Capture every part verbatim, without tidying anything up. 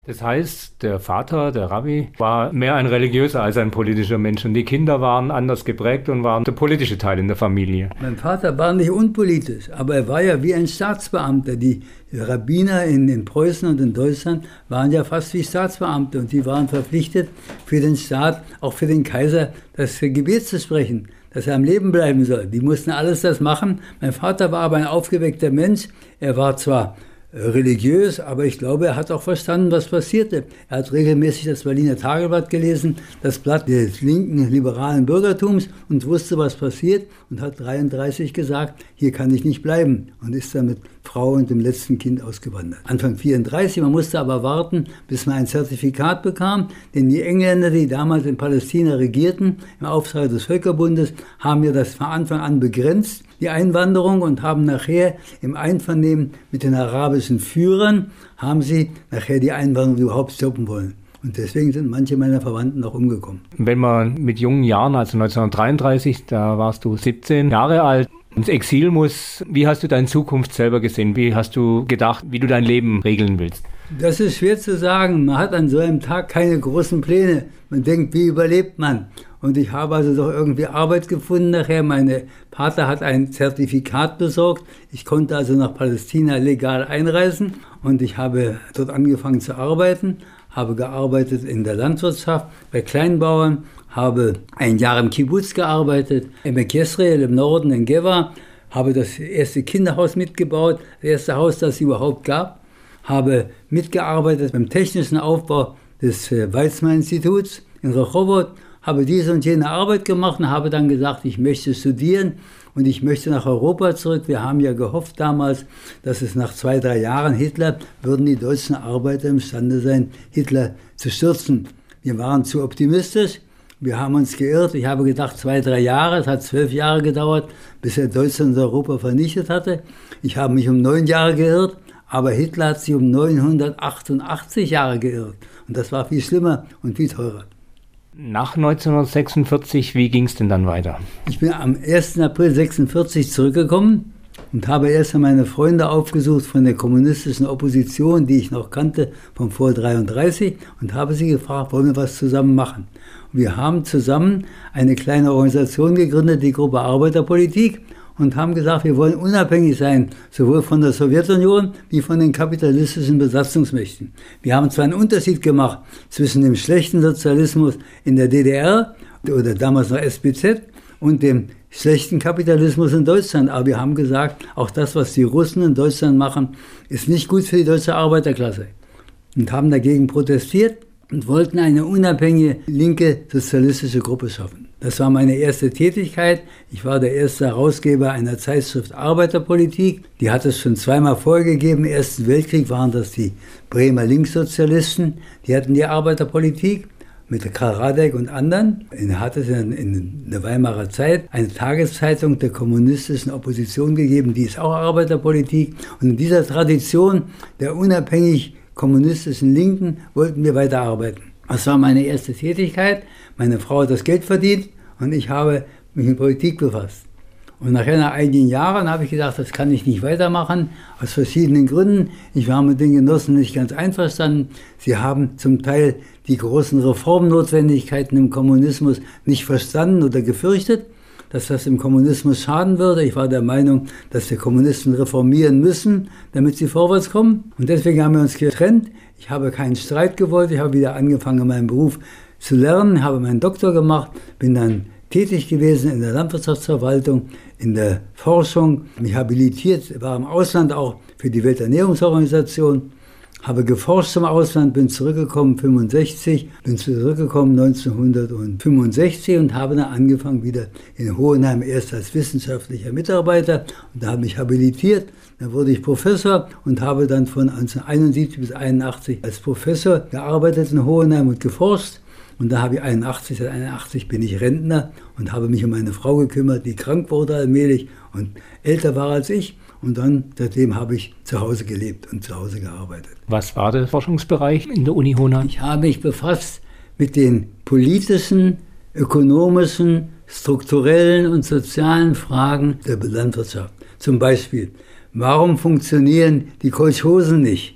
Das heißt, der Vater, der Rabbi, war mehr ein religiöser als ein politischer Mensch und die Kinder waren anders geprägt und waren der politische Teil in der Familie. Mein Vater war nicht unpolitisch, aber er war ja wie ein Staatsbeamter. Die Rabbiner in, in Preußen und in Deutschland waren ja fast wie Staatsbeamte und die waren verpflichtet, für den Staat, auch für den Kaiser, das Gebet zu sprechen, dass er am Leben bleiben soll. Die mussten alles das machen. Mein Vater war aber ein aufgeweckter Mensch. Er war zwar religiös, aber ich glaube, er hat auch verstanden, was passierte. Er hat regelmäßig das Berliner Tageblatt gelesen, das Blatt des linken liberalen Bürgertums und wusste, was passiert und hat dreiunddreißig gesagt, hier kann ich nicht bleiben und ist dann mit Frau und dem letzten Kind ausgewandert. Anfang vierunddreißig, man musste aber warten, bis man ein Zertifikat bekam, denn die Engländer, die damals in Palästina regierten, im Auftrag des Völkerbundes, haben ja das von Anfang an begrenzt, die Einwanderung, und haben nachher im Einvernehmen mit den arabischen Führern, haben sie nachher die Einwanderung überhaupt stoppen wollen. Und deswegen sind manche meiner Verwandten auch umgekommen. Wenn man mit jungen Jahren, also neunzehnhundertdreiunddreißig, da warst du siebzehn Jahre alt, ins Exil muss, wie hast du deine Zukunft selber gesehen? Wie hast du gedacht, wie du dein Leben regeln willst? Das ist schwer zu sagen. Man hat an so einem Tag keine großen Pläne. Man denkt, wie überlebt man? Und ich habe also doch irgendwie Arbeit gefunden nachher. Mein Vater hat ein Zertifikat besorgt. Ich konnte also nach Palästina legal einreisen und ich habe dort angefangen zu arbeiten. Habe gearbeitet in der Landwirtschaft, bei Kleinbauern, habe ein Jahr im Kibbutz gearbeitet, im Yesreel im Norden, in Geva, habe das erste Kinderhaus mitgebaut, das erste Haus, das es überhaupt gab, habe mitgearbeitet beim technischen Aufbau des Weizmann-Instituts in Rehovot, habe diese und jene Arbeit gemacht und habe dann gesagt, ich möchte studieren und ich möchte nach Europa zurück. Wir haben ja gehofft damals, dass es nach zwei, drei Jahren Hitler, würden die deutschen Arbeiter imstande sein, Hitler zu stürzen. Wir waren zu optimistisch, wir haben uns geirrt. Ich habe gedacht, zwei, drei Jahre, es hat zwölf Jahre gedauert, bis er Deutschland und Europa vernichtet hatte. Ich habe mich um neun Jahre geirrt, aber Hitler hat sich um neunhundertachtundachtzig Jahre geirrt. Und das war viel schlimmer und viel teurer. Nach neunzehnhundertsechsundvierzig, wie ging es denn dann weiter? Ich bin am ersten April sechsundvierzig zurückgekommen und habe erst einmal meine Freunde aufgesucht von der kommunistischen Opposition, die ich noch kannte, von vor dreiunddreißig, und habe sie gefragt, wollen wir was zusammen machen? Und wir haben zusammen eine kleine Organisation gegründet, die Gruppe Arbeiterpolitik, und haben gesagt, wir wollen unabhängig sein, sowohl von der Sowjetunion wie von den kapitalistischen Besatzungsmächten. Wir haben zwar einen Unterschied gemacht zwischen dem schlechten Sozialismus in der D D R oder damals noch S B Z und dem schlechten Kapitalismus in Deutschland, aber wir haben gesagt, auch das, was die Russen in Deutschland machen, ist nicht gut für die deutsche Arbeiterklasse, und haben dagegen protestiert und wollten eine unabhängige linke sozialistische Gruppe schaffen. Das war meine erste Tätigkeit. Ich war der erste Herausgeber einer Zeitschrift Arbeiterpolitik. Die hat es schon zweimal vorgegeben. Im Ersten Weltkrieg waren das die Bremer Linkssozialisten. Die hatten die Arbeiterpolitik mit Karl Radek und anderen. Er hat es in, in der Weimarer Zeit eine Tageszeitung der kommunistischen Opposition gegeben, die ist auch Arbeiterpolitik. Und in dieser Tradition der unabhängig kommunistischen Linken wollten wir weiterarbeiten. Das war meine erste Tätigkeit. Meine Frau hat das Geld verdient und ich habe mich mit Politik befasst. Und nachher, nach einigen Jahren, habe ich gedacht, das kann ich nicht weitermachen, aus verschiedenen Gründen. Ich war mit den Genossen nicht ganz einverstanden. Sie haben zum Teil die großen Reformnotwendigkeiten im Kommunismus nicht verstanden oder gefürchtet, dass das im Kommunismus schaden würde. Ich war der Meinung, dass die Kommunisten reformieren müssen, damit sie vorwärts kommen. Und deswegen haben wir uns getrennt. Ich habe keinen Streit gewollt. Ich habe wieder angefangen, meinen Beruf zu lernen, habe meinen Doktor gemacht, bin dann tätig gewesen in der Landwirtschaftsverwaltung, in der Forschung, mich habilitiert, war im Ausland auch für die Welternährungsorganisation, habe geforscht im Ausland, bin zurückgekommen fünfundsechzig, bin zurückgekommen neunzehnhundertfünfundsechzig und habe dann angefangen wieder in Hohenheim, erst als wissenschaftlicher Mitarbeiter, und da habe ich habilitiert, dann wurde ich Professor und habe dann von neunzehnhunderteinundsiebzig bis einundachtzig als Professor gearbeitet in Hohenheim und geforscht. Und da habe ich einundachtzig, seit einundachtzig bin ich Rentner und habe mich um meine Frau gekümmert, die krank wurde allmählich und älter war als ich. Und dann, seitdem habe ich zu Hause gelebt und zu Hause gearbeitet. Was war der Forschungsbereich in der Uni Hohenheim? Ich habe mich befasst mit den politischen, ökonomischen, strukturellen und sozialen Fragen der Landwirtschaft. Zum Beispiel, warum funktionieren die Kolchosen nicht?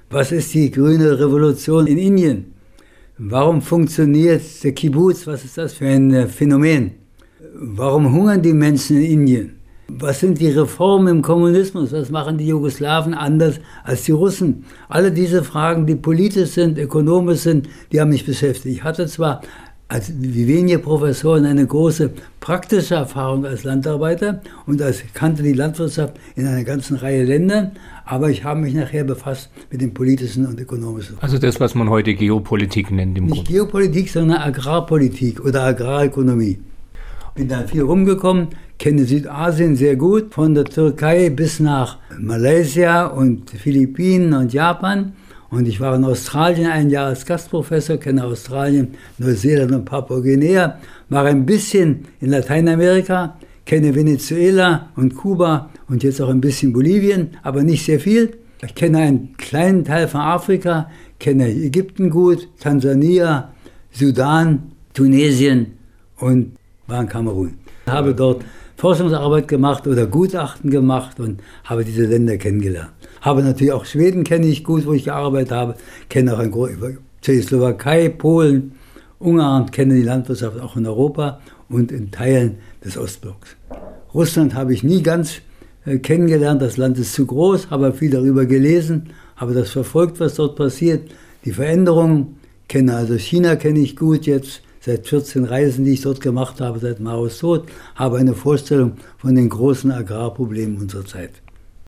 Was ist die grüne Revolution in Indien? Warum funktioniert der Kibbutz? Was ist das für ein Phänomen? Warum hungern die Menschen in Indien? Was sind die Reformen im Kommunismus? Was machen die Jugoslawen anders als die Russen? Alle diese Fragen, die politisch sind, ökonomisch sind, die haben mich beschäftigt. Ich hatte zwar als wie wenige Professoren eine große praktische Erfahrung als Landarbeiter und als kannte die Landwirtschaft in einer ganzen Reihe Länder, aber ich habe mich nachher befasst mit den politischen und ökonomischen. Also das, was man heute Geopolitik nennt im Nicht Grunde. Geopolitik, sondern Agrarpolitik oder Agrarökonomie. Bin dann viel rumgekommen, kenne Südasien sehr gut, von der Türkei bis nach Malaysia und Philippinen und Japan. Und ich war in Australien ein Jahr als Gastprofessor, kenne Australien, Neuseeland und Papua-Neuguinea, war ein bisschen in Lateinamerika, kenne Venezuela und Kuba und jetzt auch ein bisschen Bolivien, aber nicht sehr viel. Ich kenne einen kleinen Teil von Afrika, kenne Ägypten gut, Tansania, Sudan, Tunesien und war in Kamerun. Ich habe dort Forschungsarbeit gemacht oder Gutachten gemacht und habe diese Länder kennengelernt. Habe natürlich auch Schweden kenne ich gut, wo ich gearbeitet habe, kenne auch ein Tschechoslowakei, Polen, Ungarn, kenne die Landwirtschaft auch in Europa und in Teilen des Ostblocks. Russland habe ich nie ganz äh, kennengelernt, das Land ist zu groß, habe viel darüber gelesen, habe das verfolgt, was dort passiert, die Veränderungen, kenne also China kenne ich gut jetzt, seit vierzehn Reisen, die ich dort gemacht habe, seit Maos Tod, habe eine Vorstellung von den großen Agrarproblemen unserer Zeit.